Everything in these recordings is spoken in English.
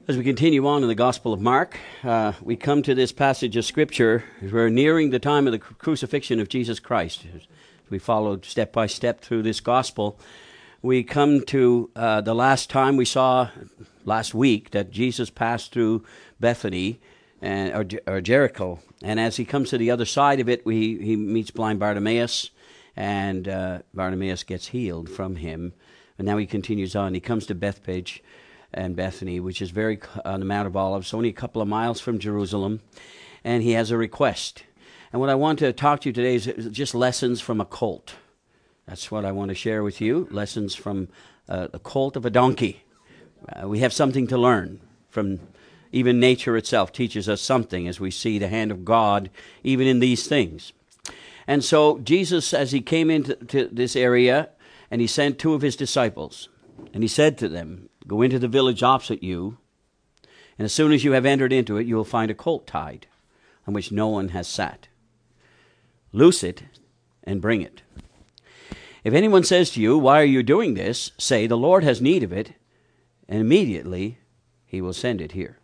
As we continue on in the Gospel of Mark, we come to this passage of Scripture as we're nearing the time of the crucifixion of Jesus Christ. As we followed step by step through this Gospel, we come to the last time we saw last week that Jesus passed through Bethany or Jericho. And as he comes to the other side of it, he meets blind Bartimaeus, and Bartimaeus gets healed from him. And now he continues on. He comes to Bethphage and Bethany, which is very on the Mount of Olives, only a couple of miles from Jerusalem, and he has a request. And what I want to talk to you today is just lessons from a colt. That's what I want to share with you, lessons from a colt of a donkey. We have something to learn from even nature itself teaches us something as we see the hand of God even in these things. And so Jesus, as he came into this area, and he sent two of his disciples, and he said to them, "Go into the village opposite you, and as soon as you have entered into it, you will find a colt tied, on which no one has sat. Loose it and bring it. If anyone says to you, 'Why are you doing this?' say, 'The Lord has need of it,' and immediately he will send it here."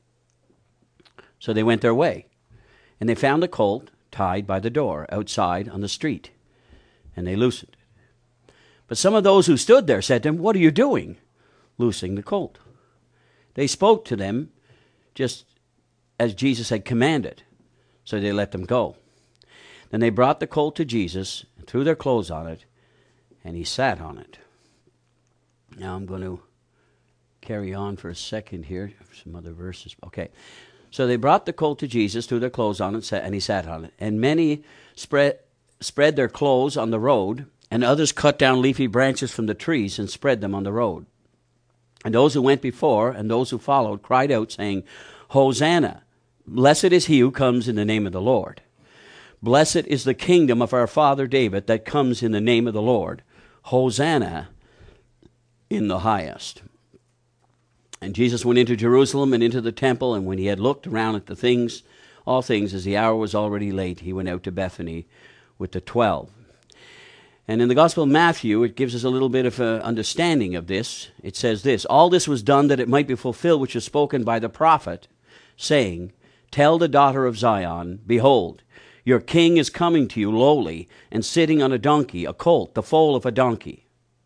So they went their way, and they found the colt tied by the door outside on the street, and they loosened it. But some of those who stood there said to him, "What are you doing, loosing the colt?" They spoke to them just as Jesus had commanded, so they let them go. Then they brought the colt to Jesus, and threw their clothes on it, and he sat on it. Now I'm going to carry on for a second here, some other verses. Okay. So they brought the colt to Jesus, threw their clothes on it, and he sat on it. And many spread their clothes on the road, and others cut down leafy branches from the trees and spread them on the road. And those who went before and those who followed cried out, saying, "Hosanna! Blessed is he who comes in the name of the Lord. Blessed is the kingdom of our father David that comes in the name of the Lord. Hosanna in the highest." And Jesus went into Jerusalem and into the temple, and when he had looked around at all things, as the hour was already late, he went out to Bethany with the 12. And in the Gospel of Matthew, it gives us a little bit of an understanding of this. It says this, "All this was done that it might be fulfilled, which was spoken by the prophet, saying, 'Tell the daughter of Zion, behold, your king is coming to you lowly, and sitting on a donkey, a colt, the foal of a donkey.'"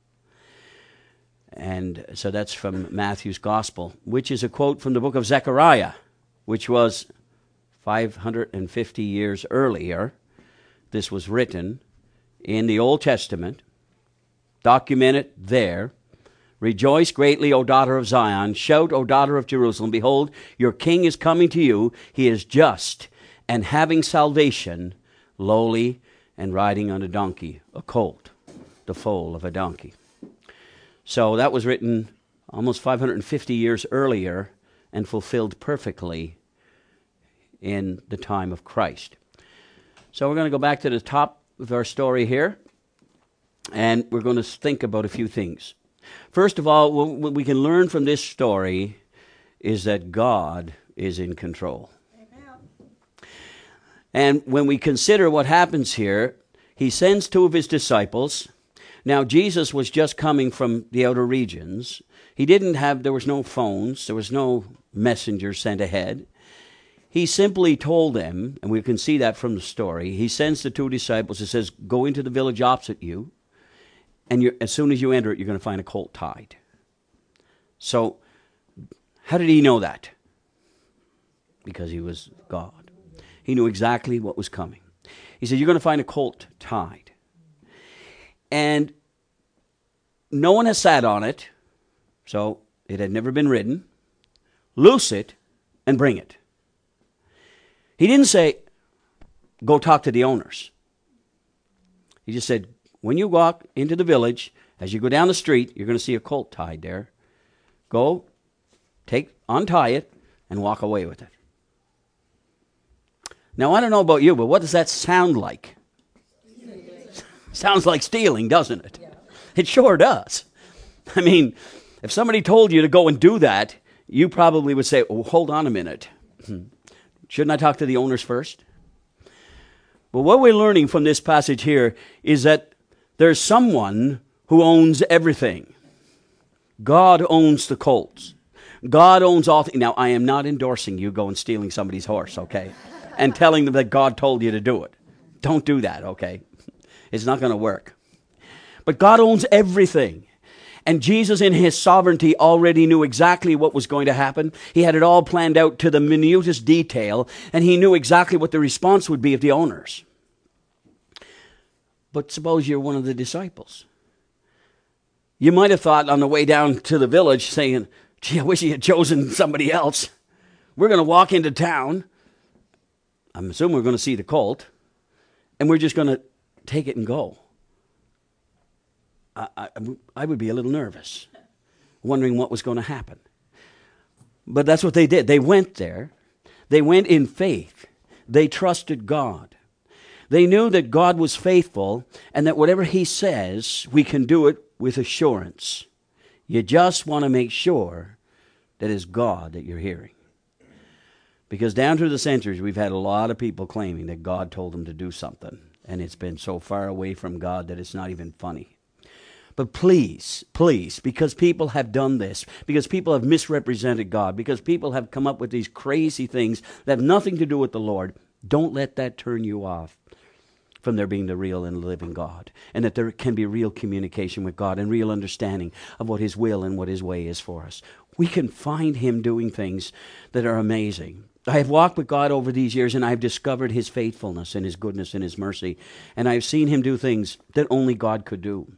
And so that's from Matthew's Gospel, which is a quote from the book of Zechariah, which was 550 years earlier. This was written in the Old Testament, documented there. "Rejoice greatly, O daughter of Zion. Shout, O daughter of Jerusalem. Behold, your king is coming to you. He is just and having salvation, lowly and riding on a donkey, a colt, the foal of a donkey." So that was written almost 550 years earlier and fulfilled perfectly in the time of Christ. So we're going to go back to the top of our story here, and we're going to think about a few things. First of all, what we can learn from this story is that God is in control. Amen. And when we consider what happens here, he sends two of his disciples. Now, Jesus was just coming from the outer regions. There was no phones, there was no messenger sent ahead. He simply told them, and we can see that from the story, he sends the two disciples, he says, "Go into the village opposite you, and as soon as you enter it, you're going to find a colt tied." So, how did he know that? Because he was God. He knew exactly what was coming. He said, "You're going to find a colt tied. And no one has sat on it, so it had never been ridden. Loose it and bring it." He didn't say, "Go talk to the owners." He just said, "When you walk into the village, as you go down the street, you're going to see a colt tied there. Go, untie it, and walk away with it." Now, I don't know about you, but what does that sound like? Sounds like stealing, doesn't it? Yeah. It sure does. I mean, if somebody told you to go and do that, you probably would say, "Oh, hold on a minute. Shouldn't I talk to the owners first?" But what we're learning from this passage here is that there's someone who owns everything. God owns the colts. God owns all things. Now, I am not endorsing you going stealing somebody's horse, okay? And telling them that God told you to do it. Don't do that, okay? It's not going to work. But God owns everything. And Jesus, in his sovereignty, already knew exactly what was going to happen. He had it all planned out to the minutest detail, and he knew exactly what the response would be of the owners. But suppose you're one of the disciples. You might have thought on the way down to the village, saying, gee, I wish he had chosen somebody else. We're going to walk into town. I'm assuming we're going to see the colt, and we're just going to take it and go. I would be a little nervous, wondering what was going to happen. But that's what they did. They went there. They went in faith. They trusted God. They knew that God was faithful and that whatever he says, we can do it with assurance. You just want to make sure that it's God that you're hearing. Because down through the centuries, we've had a lot of people claiming that God told them to do something. And it's been so far away from God that it's not even funny. But please, please, because people have done this, because people have misrepresented God, because people have come up with these crazy things that have nothing to do with the Lord, don't let that turn you off from there being the real and living God. And that there can be real communication with God and real understanding of what his will and what his way is for us. We can find him doing things that are amazing. I have walked with God over these years, and I've discovered his faithfulness and his goodness and his mercy. And I've seen him do things that only God could do.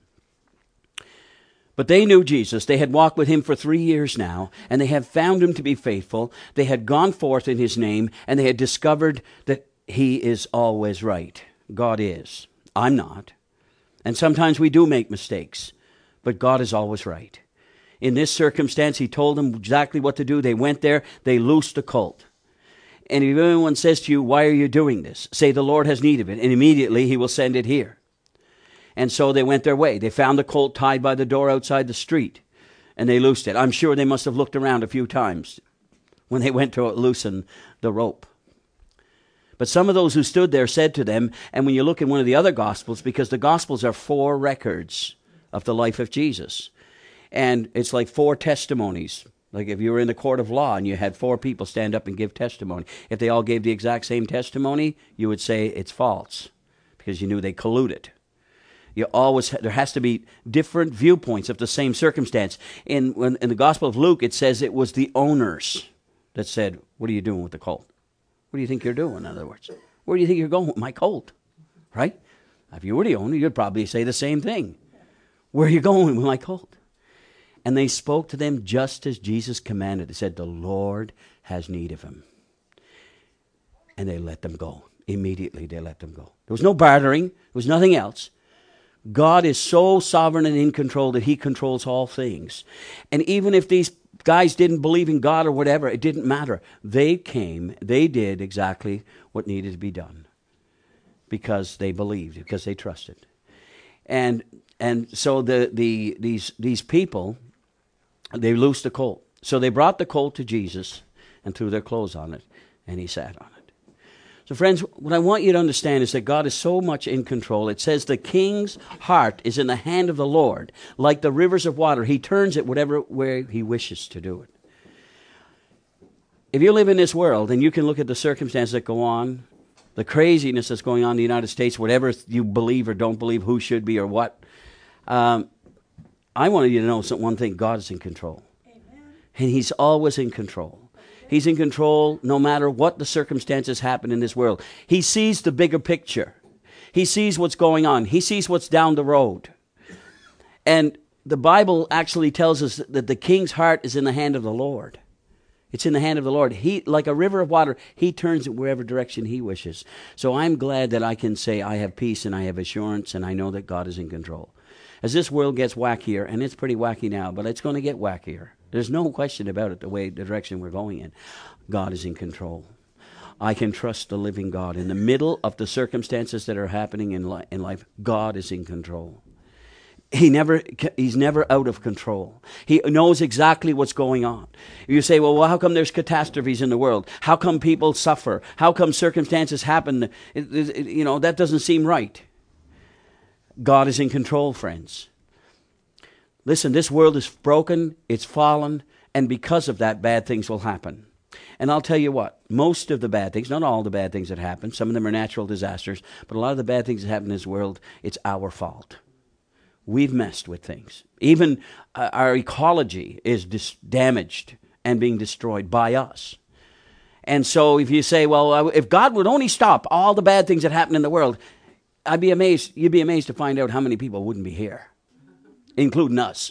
But they knew Jesus. They had walked with him for 3 years now, and they had found him to be faithful. They had gone forth in his name, and they had discovered that he is always right. God is. I'm not. And sometimes we do make mistakes, but God is always right. In this circumstance, he told them exactly what to do. They went there. They loosed the colt. And if anyone says to you, why are you doing this? Say, the Lord has need of it, and immediately he will send it here. And so they went their way. They found the colt tied by the door outside the street, and they loosed it. I'm sure they must have looked around a few times when they went to loosen the rope. But some of those who stood there said to them, and when you look in one of the other Gospels, because the Gospels are 4 records of the life of Jesus, and it's like 4 testimonies. Like if you were in the court of law and you had 4 people stand up and give testimony. If they all gave the exact same testimony, you would say it's false, because you knew they colluded. There has to be different viewpoints of the same circumstance. In the Gospel of Luke, it says it was the owners that said, what are you doing with the colt? What do you think you're doing, in other words? Where do you think you're going with my colt? Right? If you were the owner, you'd probably say the same thing. Where are you going with my colt? And they spoke to them just as Jesus commanded. They said, the Lord has need of him. And they let them go. Immediately they let them go. There was no bartering. There was nothing else. God is so sovereign and in control that he controls all things. And even if these guys didn't believe in God or whatever, it didn't matter. They came, they did exactly what needed to be done because they believed, because they trusted. And so these people, they loosed the colt. So they brought the colt to Jesus and threw their clothes on it, and he sat on it. So friends, what I want you to understand is that God is so much in control. It says the king's heart is in the hand of the Lord. Like the rivers of water, he turns it whatever way he wishes to do it. If you live in this world and you can look at the circumstances that go on, the craziness that's going on in the United States, whatever you believe or don't believe, who should be or what, I wanted you to know one thing, God is in control. Amen. And he's always in control. He's in control no matter what the circumstances happen in this world. He sees the bigger picture. He sees what's going on. He sees what's down the road. And the Bible actually tells us that the king's heart is in the hand of the Lord. It's in the hand of the Lord. He, like a river of water, he turns it wherever direction he wishes. So I'm glad that I can say I have peace and I have assurance and I know that God is in control. As this world gets wackier, and it's pretty wacky now, but it's going to get wackier. There's no question about it, the direction we're going in. God is in control. I can trust the living God. In the middle of the circumstances that are happening in life, God is in control. He's never out of control. He knows exactly what's going on. You say, well, how come there's catastrophes in the world? How come people suffer? How come circumstances happen? That doesn't seem right. God is in control, friends. Listen, this world is broken, it's fallen, And because of that, bad things will happen. And I'll tell you what, most of the bad things, not all the bad things that happen, some of them are natural disasters, but a lot of the bad things that happen in this world, it's our fault. We've messed with things. Even our ecology is damaged and being destroyed by us. And so if you say, well, if God would only stop all the bad things that happen in the world, you'd be amazed to find out how many people wouldn't be here, including us.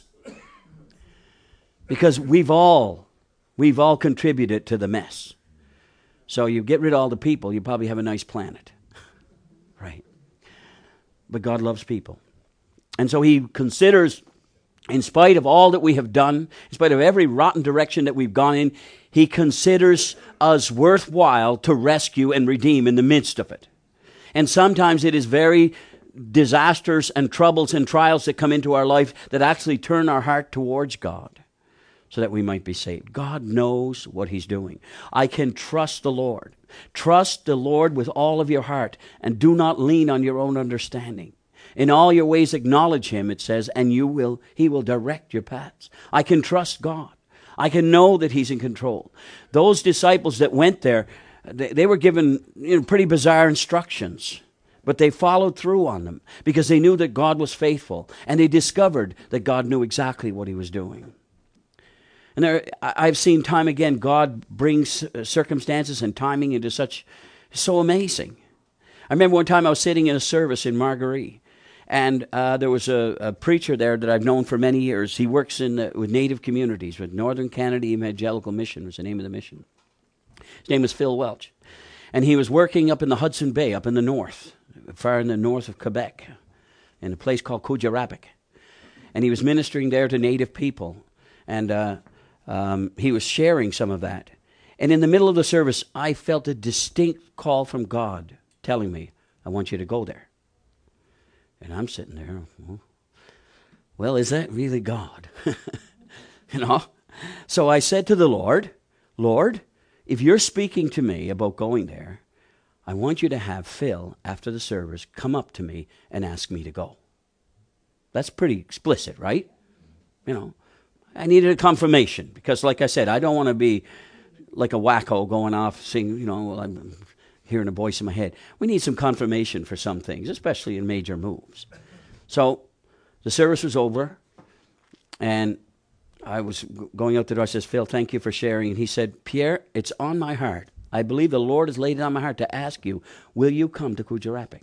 Because we've all contributed to the mess. So you get rid of all the people, you probably have a nice planet. Right. But God loves people. And so he considers, in spite of all that we have done, in spite of every rotten direction that we've gone in, he considers us worthwhile to rescue and redeem in the midst of it. And sometimes it is very disasters and troubles and trials that come into our life that actually turn our heart towards God so that we might be saved. God knows what he's doing. I can trust the Lord. Trust the Lord with all of your heart and do not lean on your own understanding. In all your ways acknowledge him, it says, and he will direct your paths. I can trust God. I can know that he's in control. Those disciples that went there, they were given pretty bizarre instructions, but they followed through on them because they knew that God was faithful, and they discovered that God knew exactly what he was doing. And I've seen time again, God brings circumstances and timing into so amazing. I remember one time I was sitting in a service in Margaree, and there was a preacher there that I've known for many years. He works with Native communities, with Northern Canada Evangelical Mission was the name of the mission. His name was Phil Welch. And he was working up in the Hudson Bay, up in the north, far in the north of Quebec, in a place called Kuujjuaq. And he was ministering there to Native people. And he was sharing some of that. And in the middle of the service, I felt a distinct call from God telling me, I want you to go there. And I'm sitting there, well, is that really God? So I said to the Lord, if you're speaking to me about going there, I want you to have Phil, after the service, come up to me and ask me to go. That's pretty explicit, right? I needed a confirmation because, like I said, I don't want to be like a wacko going off saying, I'm hearing a voice in my head. We need some confirmation for some things, especially in major moves. So the service was over, and I was going out the door. I says, Phil, thank you for sharing. And he said, Pierre, it's on my heart. I believe the Lord has laid it on my heart to ask you, will you come to Kuujjuaq?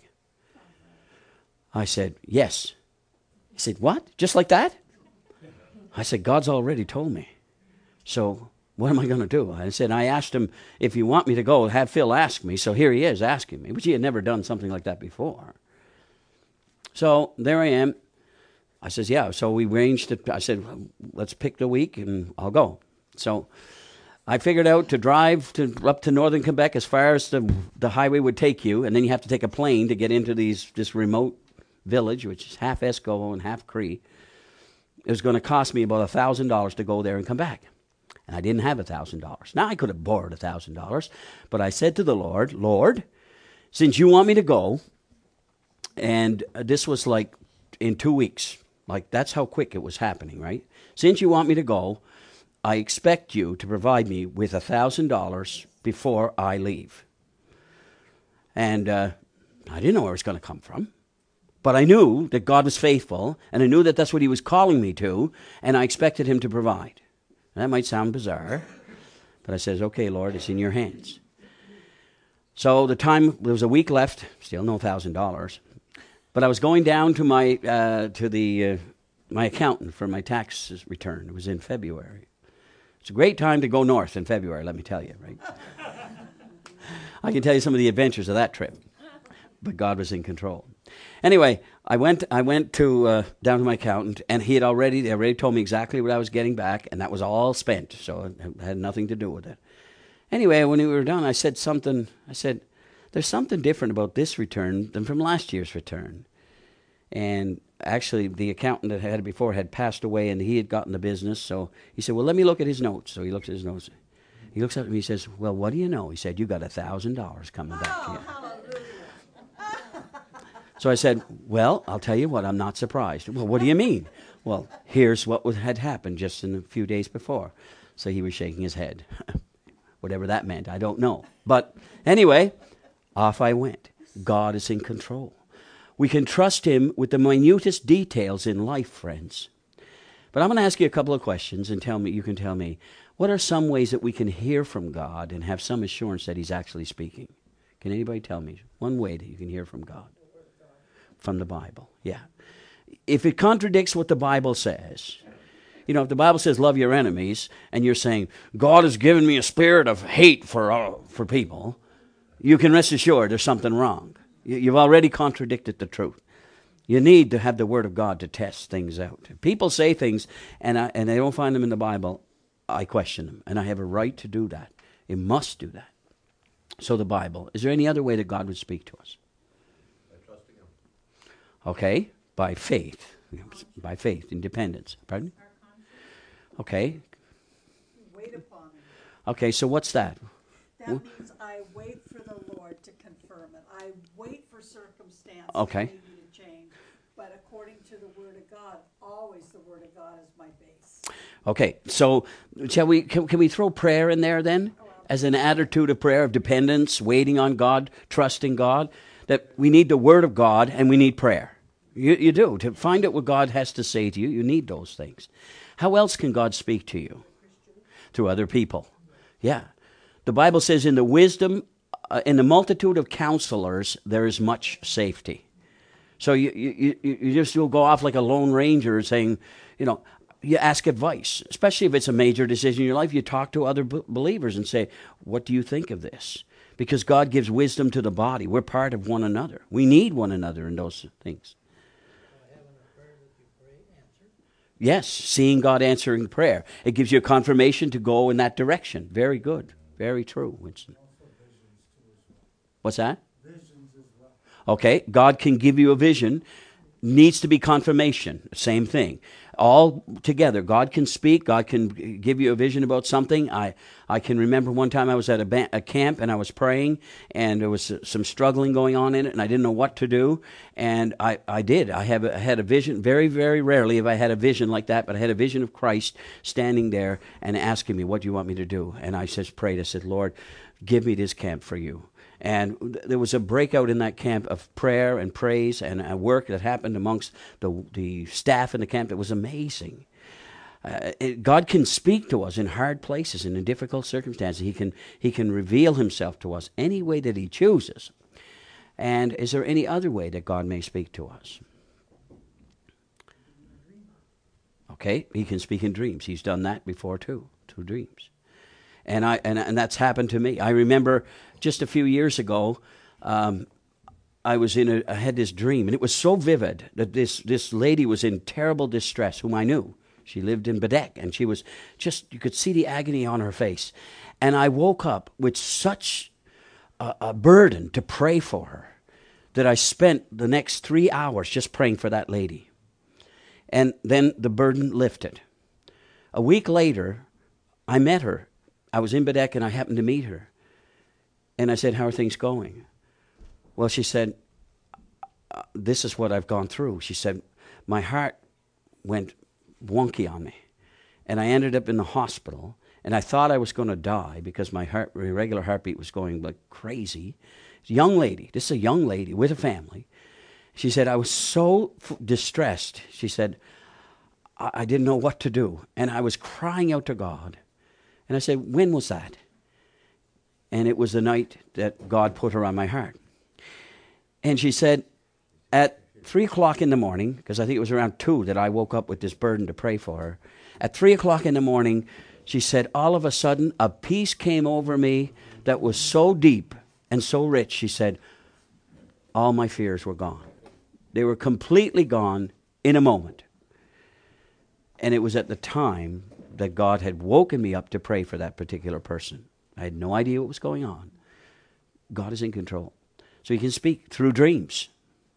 I said, yes. He said, what? Just like that? I said, God's already told me. So what am I going to do? I said, I asked him, if you want me to go, have Phil ask me. So here he is asking me, which he had never done something like that before. So there I am. I says, yeah. So we arranged it. I said, let's pick the week and I'll go. So I figured out to drive up to northern Quebec as far as the highway would take you, and then you have to take a plane to get into this remote village, which is half Esco and half Cree. It was going to cost me about $1,000 to go there and come back. And I didn't have $1,000. Now, I could have borrowed $1,000, but I said to the Lord, since you want me to go, and this was like in 2 weeks, like that's how quick it was happening, right? Since you want me to go, I expect you to provide me with $1,000 before I leave. And I didn't know where it was going to come from. But I knew that God was faithful, and I knew that that's what he was calling me to, and I expected him to provide. That might sound bizarre, but I says, okay, Lord, it's in your hands. So there was a week left, still no $1,000, but I was going down to my my accountant for my tax return. It was in February. It's a great time to go north in February, let me tell you, right? I can tell you some of the adventures of that trip, but God was in control. Anyway, I went to down to my accountant, and they already told me exactly what I was getting back, and that was all spent, so it had nothing to do with it. Anyway, when we were done, I said, there's something different about this return than from last year's return. And actually, the accountant that had it before had passed away, and he had gotten the business, so he said, well, let me look at his notes. So he looked at his notes. He looks at me, he says, well, what do you know? He said, you got $1,000 coming back to you. So I said, well, I'll tell you what, I'm not surprised. Well, what do you mean? Well, here's what had happened just in a few days before. So he was shaking his head. Whatever that meant, I don't know. But anyway, off I went. God is in control. We can trust him with the minutest details in life, friends. But I'm going to ask you a couple of questions and you can tell me, what are some ways that we can hear from God and have some assurance that he's actually speaking? Can anybody tell me one way that you can hear from God? From the Bible, yeah. If it contradicts what the Bible says, if the Bible says love your enemies, and you're saying, God has given me a spirit of hate for people, you can rest assured there's something wrong. You've already contradicted the truth. You need to have the Word of God to test things out. People say things, and they don't find them in the Bible. I question them, and I have a right to do that. It must do that. So the Bible. Is there any other way that God would speak to us? By trusting him. Okay, by faith. By faith, independence. Pardon? Okay. Wait upon him. Okay, so what's that? That means I wait for the Lord to confirm it. I wait for circumstances Okay. maybe to change. But according to the Word of God, always the Word of God is my base. Okay, so can we throw prayer in there then? As an attitude of prayer, of dependence, waiting on God, trusting God? That we need the Word of God and we need prayer. You do. To find out what God has to say to you, you need those things. How else can God speak to you? Through other people. Yeah. The Bible says in the wisdom, in the multitude of counselors, there is much safety. So you just will go off like a lone ranger saying, you ask advice, especially if it's a major decision in your life. You talk to other believers and say, what do you think of this? Because God gives wisdom to the body. We're part of one another. We need one another in those things. Yes, seeing God answering prayer. It gives you a confirmation to go in that direction. Very good. Very true, Winston. What's that? Visions as well. Okay, God can give you a vision. Needs to be confirmation. Same thing. All together. God can speak. God can give you a vision about something. I can remember one time I was at a camp and I was praying and there was some struggling going on in it and I didn't know what to do. And I did. I had a vision. Very, very rarely have I had a vision like that, but I had a vision of Christ standing there and asking me, what do you want me to do? And I just prayed. I said, Lord, give me this camp for you. And there was a breakout in that camp of prayer and praise and work that happened amongst the staff in the camp that was amazing. God can speak to us in hard places and in difficult circumstances. He can reveal himself to us any way that he chooses. And is there any other way that God may speak to us? Okay, he can speak in dreams. He's done that before too, through dreams. And that's happened to me. I remember just a few years ago, I had this dream, and it was so vivid that this lady was in terrible distress, whom I knew. She lived in Badek, and she was you could see the agony on her face. And I woke up with such a burden to pray for her that I spent the next 3 hours just praying for that lady. And then the burden lifted. A week later, I met her. I was in Badek and I happened to meet her. And I said, how are things going? Well, she said, this is what I've gone through. She said, my heart went wonky on me. And I ended up in the hospital. And I thought I was going to die because my regular heartbeat was going like crazy. Young lady. This is a young lady with a family. She said, I was so distressed. She said, I didn't know what to do. And I was crying out to God. And I said, when was that? And it was the night that God put her on my heart. And she said, at 3 o'clock in the morning, because I think it was around 2 that I woke up with this burden to pray for her. At 3 o'clock in the morning, she said, all of a sudden, a peace came over me that was so deep and so rich. She said, all my fears were gone. They were completely gone in a moment. And it was at the time that God had woken me up to pray for that particular person. I had no idea what was going on. God is in control. So he can speak through dreams.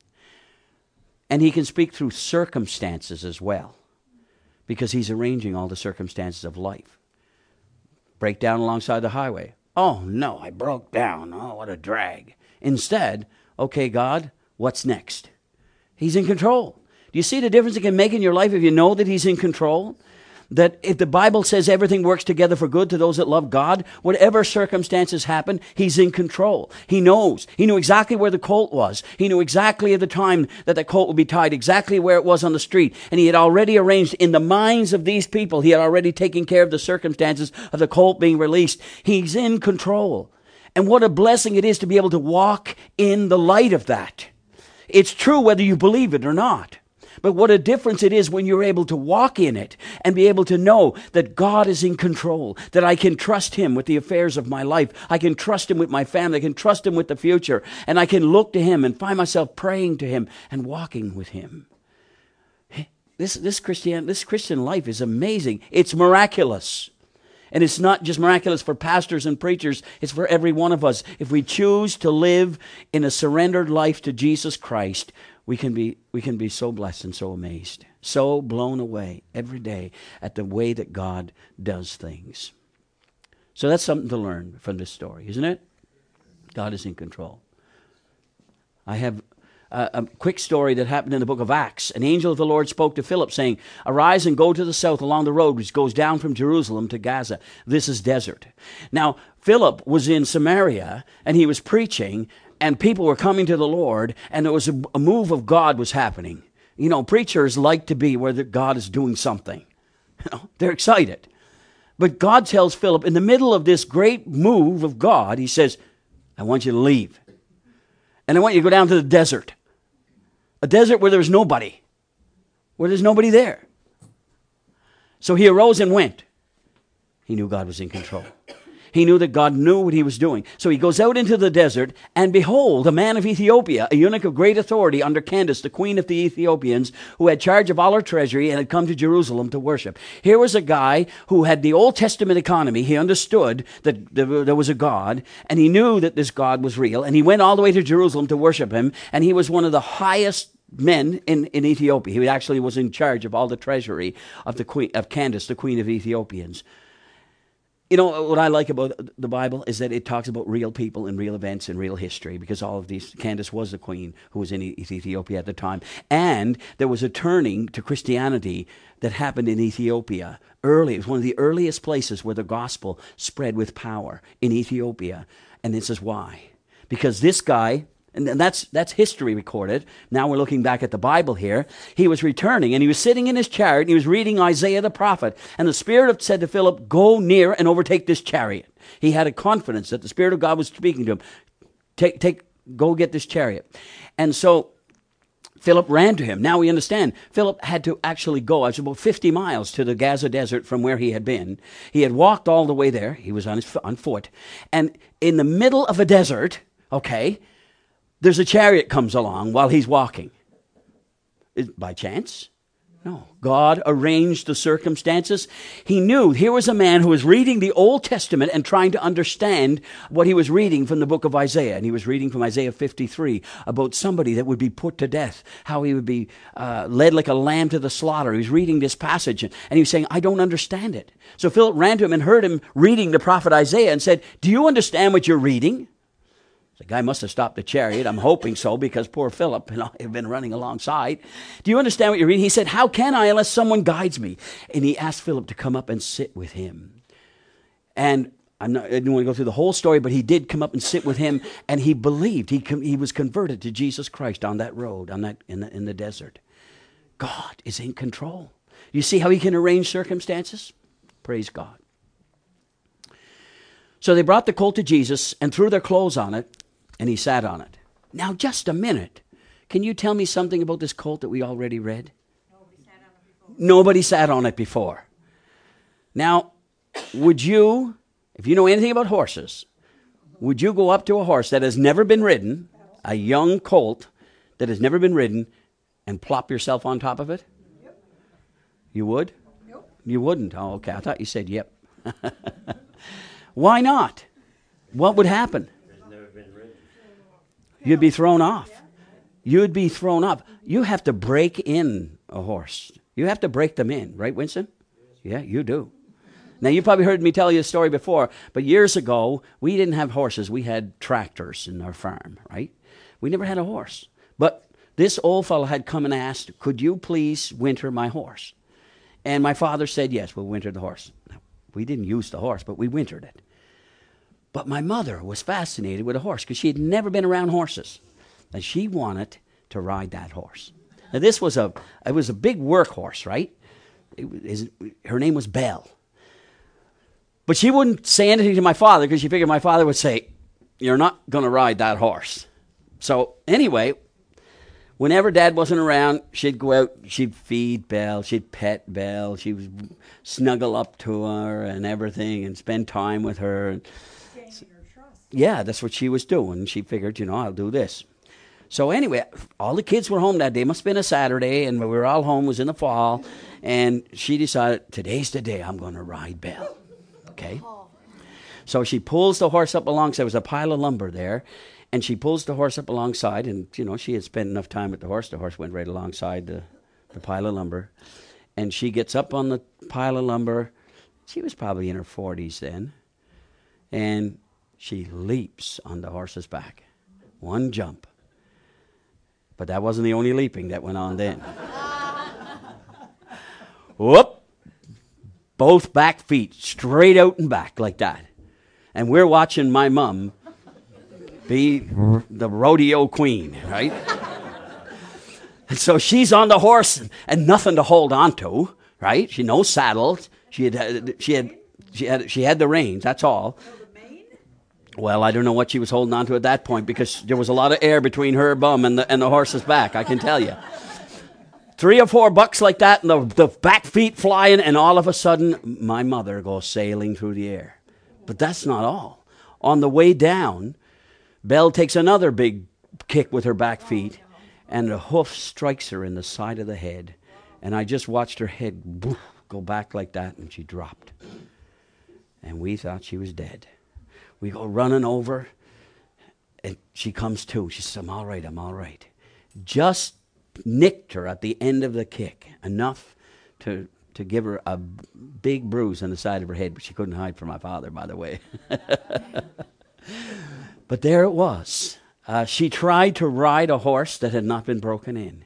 And he can speak through circumstances as well. Because he's arranging all the circumstances of life. Break down alongside the highway. Oh no, I broke down. Oh, what a drag. Instead, okay, God, what's next? He's in control. Do you see the difference it can make in your life if you know that he's in control? that if the Bible says everything works together for good to those that love God, whatever circumstances happen, he's in control. He knows. He knew exactly where the colt was. He knew exactly at the time that the colt would be tied, exactly where it was on the street. And he had already arranged in the minds of these people, he had already taken care of the circumstances of the colt being released. He's in control. And what a blessing it is to be able to walk in the light of that. It's true whether you believe it or not. But what a difference it is when you're able to walk in it and be able to know that God is in control, that I can trust him with the affairs of my life. I can trust him with my family. I can trust him with the future. And I can look to him and find myself praying to him and walking with him. This Christian life is amazing. It's miraculous. And it's not just miraculous for pastors and preachers. It's for every one of us. If we choose to live in a surrendered life to Jesus Christ, we can be so blessed and so amazed, so blown away every day at the way that God does things. So that's something to learn from this story, isn't it? God is in control. I have a quick story that happened in the book of Acts. An angel of the Lord spoke to Philip, saying, "Arise and go to the south along the road which goes down from Jerusalem to Gaza. This is desert." Now, Philip was in Samaria, and he was preaching, and people were coming to the Lord, and there was a move of God was happening. You know, preachers like to be where God is doing something. You know, they're excited. But God tells Philip, in the middle of this great move of God, he says, "I want you to leave. And I want you to go down to the desert. A desert where there's nobody. Where there's nobody there." So he arose and went. He knew God was in control. He knew that God knew what he was doing. So he goes out into the desert, and behold, a man of Ethiopia, a eunuch of great authority under Candace, the queen of the Ethiopians, who had charge of all her treasury and had come to Jerusalem to worship. Here was a guy who had the Old Testament economy. He understood that there was a God, and he knew that this God was real, and he went all the way to Jerusalem to worship him, and he was one of the highest men in Ethiopia. He actually was in charge of all the treasury of the queen of Candace, the queen of the Ethiopians. You know, what I like about the Bible is that it talks about real people and real events and real history, because all of these, Candace was the queen who was in Ethiopia at the time. And there was a turning to Christianity that happened in Ethiopia early. It was one of the earliest places where the gospel spread with power, in Ethiopia. And this is why. Because this guy, and that's history recorded. Now we're looking back at the Bible here. He was returning, and he was sitting in his chariot, and he was reading Isaiah the prophet. And the Spirit said to Philip, "Go near and overtake this chariot." He had a confidence that the Spirit of God was speaking to him. Go get this chariot. And so Philip ran to him. Now we understand. Philip had to actually go. It was about 50 miles to the Gaza desert from where he had been. He had walked all the way there. He was on foot. And in the middle of a desert, there's a chariot comes along while he's walking. By chance? No. God arranged the circumstances. He knew here was a man who was reading the Old Testament and trying to understand what he was reading from the book of Isaiah. And he was reading from Isaiah 53 about somebody that would be put to death, how he would be led like a lamb to the slaughter. He was reading this passage, and he was saying, "I don't understand it." So Philip ran to him and heard him reading the prophet Isaiah and said, "Do you understand what you're reading?" The guy must have stopped the chariot. I'm hoping so, because poor Philip and I have been running alongside. "Do you understand what you're reading?" He said, "How can I unless someone guides me?" And he asked Philip to come up and sit with him. And I didn't want to go through the whole story, but he did come up and sit with him, and he believed. He was converted to Jesus Christ on that road, in the desert. God is in control. You see how he can arrange circumstances? Praise God. So they brought the colt to Jesus and threw their clothes on it, and he sat on it. Now, just a minute. Can you tell me something about this colt that we already read? Nobody sat on it before. Now, would you, if you know anything about horses, would you go up to a horse that has never been ridden, a young colt that has never been ridden, and plop yourself on top of it? Yep. You would? Nope. You wouldn't? Oh, okay. I thought you said yep. Why not? What would happen? You'd be thrown off. You'd be thrown off. You have to break in a horse. You have to break them in, right, Winston? Yeah, you do. Now, you probably heard me tell you a story before, but years ago, we didn't have horses. We had tractors in our farm, right? We never had a horse. But this old fellow had come and asked, "Could you please winter my horse?" And my father said, yes, we'll winter the horse. Now, we didn't use the horse, but we wintered it. But my mother was fascinated with a horse because she had never been around horses. And she wanted to ride that horse. Now, it was a big workhorse, right? Her name was Belle. But she wouldn't say anything to my father because she figured my father would say, you're not going to ride that horse. So anyway, whenever Dad wasn't around, she'd go out, she'd feed Belle, she'd pet Belle, she would snuggle up to her and everything and spend time with her. Gaining her trust. Yeah, that's what she was doing. She figured, I'll do this. So anyway, all the kids were home that day. It must have been a Saturday, and we were all home. It was in the fall. And she decided, today's the day I'm going to ride Belle. Okay? So she pulls the horse up alongside. There was a pile of lumber there. And she pulls the horse up alongside. And, she had spent enough time with the horse. The horse went right alongside the pile of lumber. And she gets up on the pile of lumber. She was probably in her 40s then. And she leaps on the horse's back. One jump. But that wasn't the only leaping that went on then. Whoop! Both back feet straight out and back like that. And we're watching my mom be the rodeo queen, right? And so she's on the horse and nothing to hold on to, right? She no saddle. She had the reins. That's all. Well, I don't know what she was holding on to at that point because there was a lot of air between her bum and the horse's back, I can tell you. 3 or 4 bucks like that and the back feet flying, and all of a sudden my mother goes sailing through the air. But that's not all. On the way down, Belle takes another big kick with her back feet, and the hoof strikes her in the side of the head. And I just watched her head go back like that, and she dropped. And we thought she was dead. We go running over, and she comes to. She says, I'm all right, I'm all right. Just nicked her at the end of the kick, enough to give her a big bruise on the side of her head, but she couldn't hide from my father, by the way. But there it was. She tried to ride a horse that had not been broken in.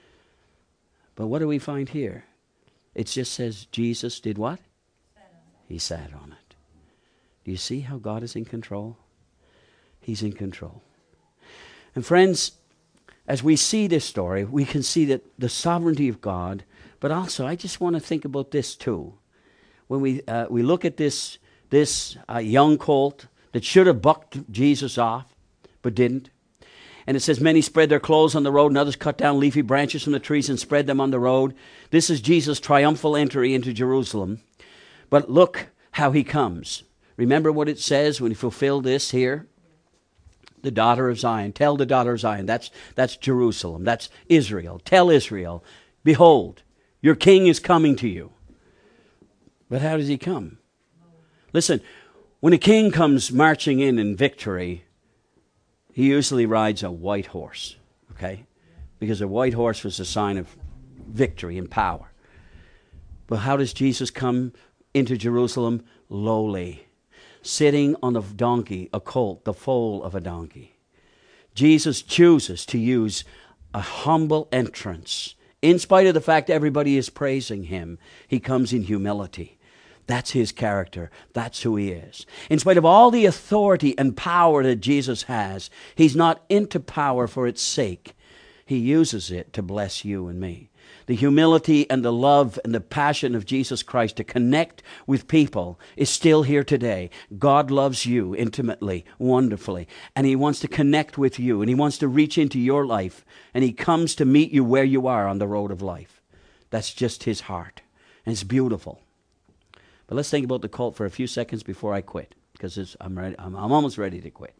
But what do we find here? It just says Jesus did what? He sat on it. Do you see how God is in control? He's in control. And friends, as we see this story, we can see that the sovereignty of God, but also I just want to think about this too. When we look at this young colt that should have bucked Jesus off, but didn't. And it says, many spread their clothes on the road, and others cut down leafy branches from the trees and spread them on the road. This is Jesus' triumphal entry into Jerusalem. But look how he comes. Remember what it says when he fulfilled this here? The daughter of Zion. Tell the daughter of Zion. That's Jerusalem. That's Israel. Tell Israel, behold, your king is coming to you. But how does he come? Listen, when a king comes marching in victory, he usually rides a white horse, okay? Because a white horse was a sign of victory and power. But how does Jesus come into Jerusalem? Lowly. Sitting on a donkey, a colt, the foal of a donkey. Jesus chooses to use a humble entrance. In spite of the fact everybody is praising him, he comes in humility. That's his character. That's who he is. In spite of all the authority and power that Jesus has, he's not into power for its sake. He uses it to bless you and me. The humility and the love and the passion of Jesus Christ to connect with people is still here today. God loves you intimately, wonderfully, and he wants to connect with you, and he wants to reach into your life, and he comes to meet you where you are on the road of life. That's just his heart, and it's beautiful. But let's think about the colt for a few seconds before I quit, because I'm almost ready to quit.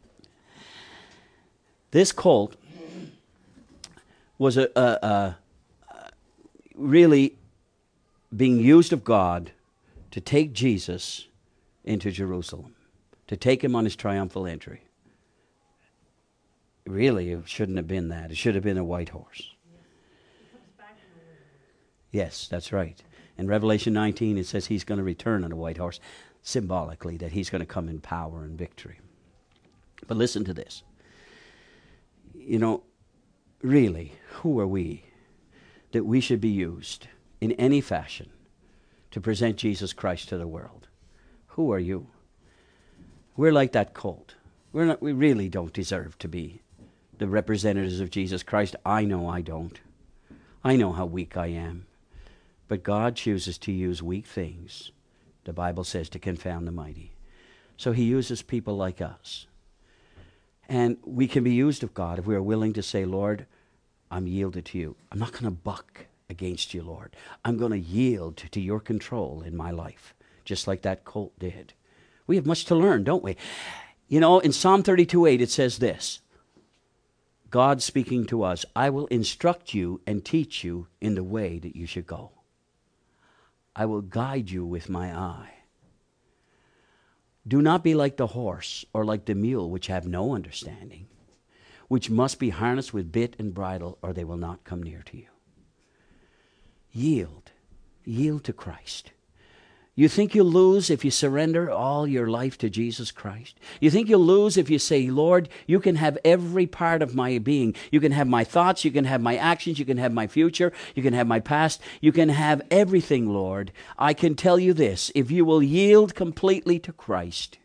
This colt was really being used of God to take Jesus into Jerusalem, to take him on his triumphal entry. Really, it shouldn't have been that. It should have been a white horse. Yes, that's right. In Revelation 19, it says he's going to return on a white horse, symbolically that he's going to come in power and victory. But listen to this. Really, who are we that we should be used in any fashion to present Jesus Christ to the world. Who are you? We're like that colt. We really don't deserve to be the representatives of Jesus Christ. I know I don't. I know how weak I am. But God chooses to use weak things, the Bible says, to confound the mighty. So he uses people like us. And we can be used of God if we are willing to say, Lord, I'm yielded to you. I'm not going to buck against you, Lord. I'm going to yield to your control in my life, just like that colt did. We have much to learn, don't we? You know, in Psalm 32:8 it says this, God speaking to us, I will instruct you and teach you in the way that you should go. I will guide you with my eye. Do not be like the horse or like the mule, which have no understanding, which must be harnessed with bit and bridle, or they will not come near to you. Yield. Yield to Christ. You think you'll lose if you surrender all your life to Jesus Christ? You think you'll lose if you say, Lord, you can have every part of my being. You can have my thoughts, you can have my actions, you can have my future, you can have my past, you can have everything, Lord. I can tell you this, if you will yield completely to Christ,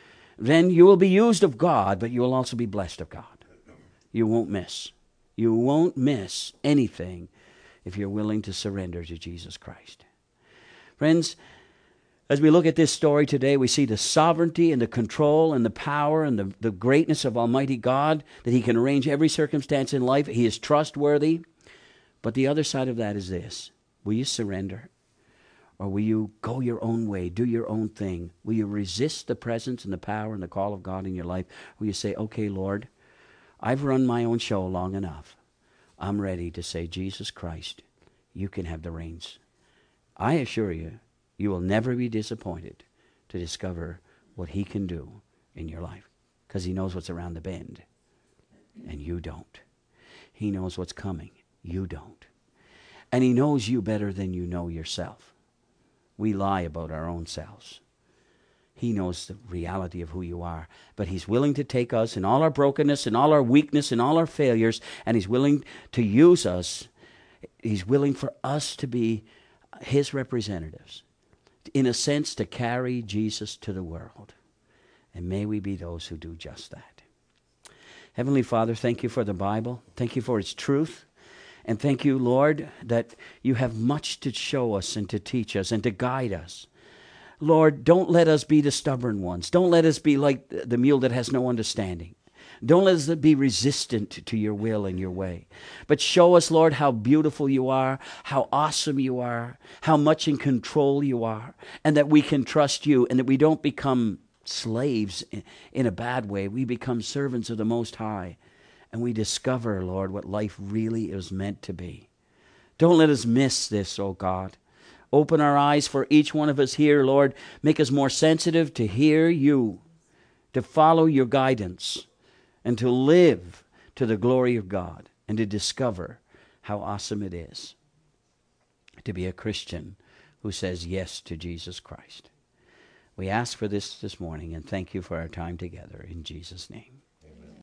then you will be used of God, but you will also be blessed of God. You won't miss. You won't miss anything if you're willing to surrender to Jesus Christ. Friends, as we look at this story today, we see the sovereignty and the control and the power and the greatness of Almighty God, that he can arrange every circumstance in life. He is trustworthy. But the other side of that is this. Will you surrender? Or will you go your own way, do your own thing? Will you resist the presence and the power and the call of God in your life? Will you say, okay, Lord, I've run my own show long enough. I'm ready to say, Jesus Christ, you can have the reins. I assure you, you will never be disappointed to discover what he can do in your life, because he knows what's around the bend, and you don't. He knows what's coming. You don't. And he knows you better than you know yourself. We lie about our own selves. He knows the reality of who you are, but he's willing to take us in all our brokenness, in all our weakness, in all our failures, and he's willing to use us. He's willing for us to be his representatives, in a sense, to carry Jesus to the world. And may we be those who do just that. Heavenly Father, thank you for the Bible. Thank you for its truth. And thank you, Lord, that you have much to show us and to teach us and to guide us. Lord, don't let us be the stubborn ones. Don't let us be like the mule that has no understanding. Don't let us be resistant to your will and your way. But show us, Lord, how beautiful you are, how awesome you are, how much in control you are, and that we can trust you, and that we don't become slaves in a bad way. We become servants of the Most High, and we discover, Lord, what life really is meant to be. Don't let us miss this, oh God. Open our eyes for each one of us here, Lord. Make us more sensitive to hear you, to follow your guidance, and to live to the glory of God, and to discover how awesome it is to be a Christian who says yes to Jesus Christ. We ask for this morning, and thank you for our time together in Jesus' name.